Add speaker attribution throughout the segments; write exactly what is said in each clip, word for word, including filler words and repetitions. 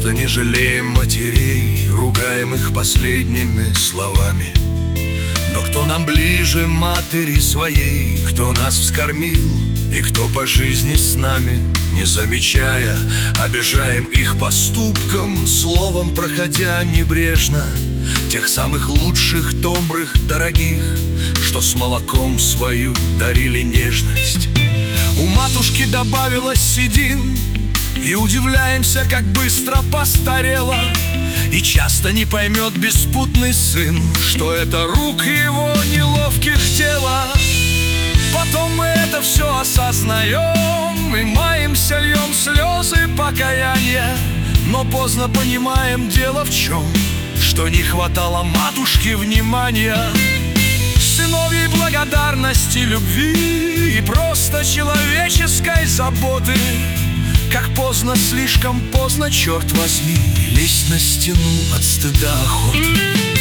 Speaker 1: часто не жалеем матерей, ругаем их последними словами. Но кто нам ближе матери своей, кто нас вскормил и кто по жизни с нами, не замечая, обижаем их поступком, словом проходя небрежно тех самых лучших, добрых, дорогих, что с молоком свою дарили нежность. У матушки добавилось седин, и удивляемся, как быстро постарела. И часто не поймет беспутный сын, что это рук его неловких дело. Потом мы это все осознаем и маемся, льем слезы покаяния. Но поздно понимаем, дело в чем, что не хватало матушке внимания, сыновьей благодарности, любви и просто человеческой заботы. Как поздно, слишком поздно, черт возьми, лезть на стену от стыда охоты.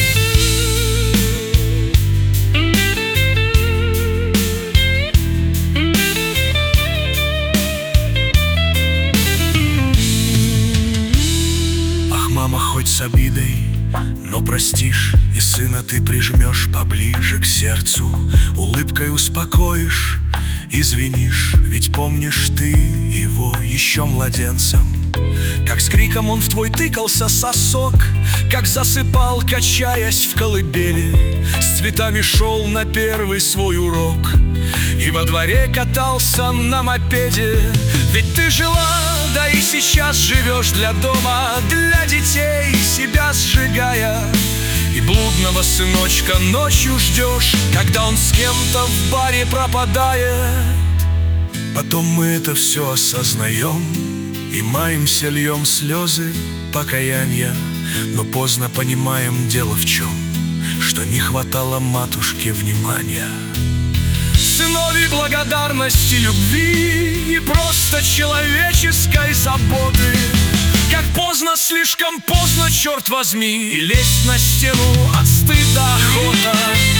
Speaker 1: Ах, мама, хоть с обидой, но простишь, и сына ты прижмешь поближе к сердцу, улыбкой успокоишь, извинишь, ведь помнишь ты его еще младенцем. Как с криком он в твой тыкался сосок, как засыпал, качаясь в колыбели, с цветами шел на первый свой урок и во дворе катался на мопеде. Ведь ты жила, да и сейчас живешь для дома, для детей, себя сжигая, и блудного сыночка ночью ждешь, когда он с кем-то в баре пропадает. Потом мы это все осознаем и маемся, льем слезы покаяния. Но поздно понимаем, дело в чем, что не хватало матушке внимания, сыновьей благодарности, любви и просто человеческой заботы. Как поздно, слишком поздно, черт возьми, и лезть на стену от стыда охота.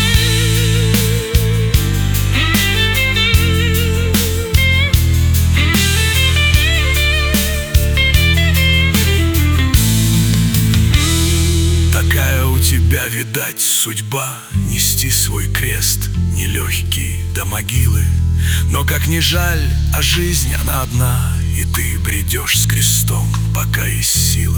Speaker 1: Такая у тебя, видать, судьба, нести свой крест нелегкий до могилы. Но как ни жаль, а жизнь она одна, и ты бредешь с крестом, пока есть силы.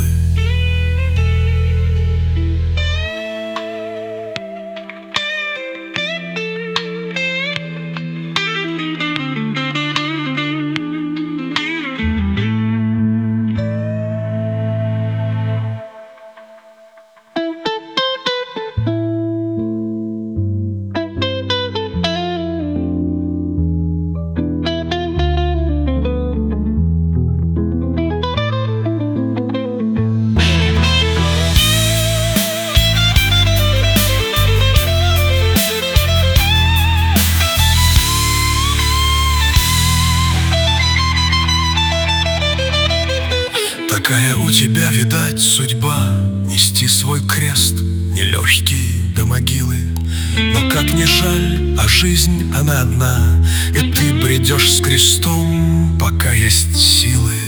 Speaker 1: Такая у тебя, видать, судьба, нести свой крест нелегкий до могилы. Но как ни жаль, а жизнь она одна, и ты бредешь с крестом, пока есть силы.